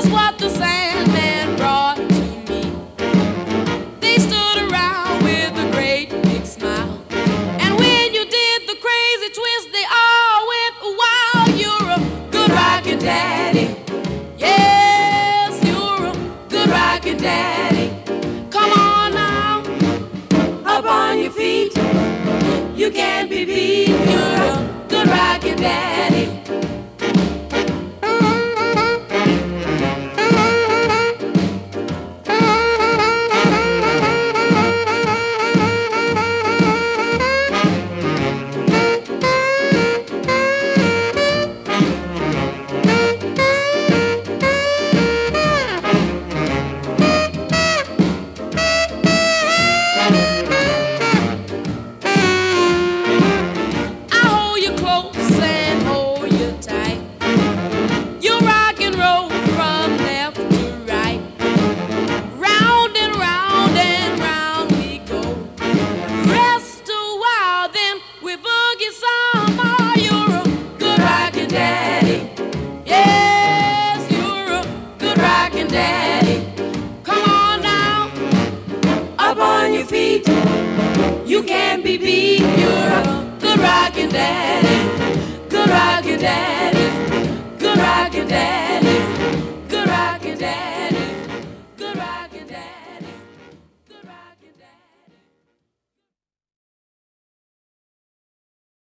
what the Sandman brought to me. They stood around with a great big smile, and when you did the crazy twist, they all went wild. You're a good rockin' daddy. Yes, you're a good rockin' daddy. Come on now, up on your feet. You can't be beat. You're a good rockin' daddy. You can't be beat. You're a good rockin' daddy. Good rockin'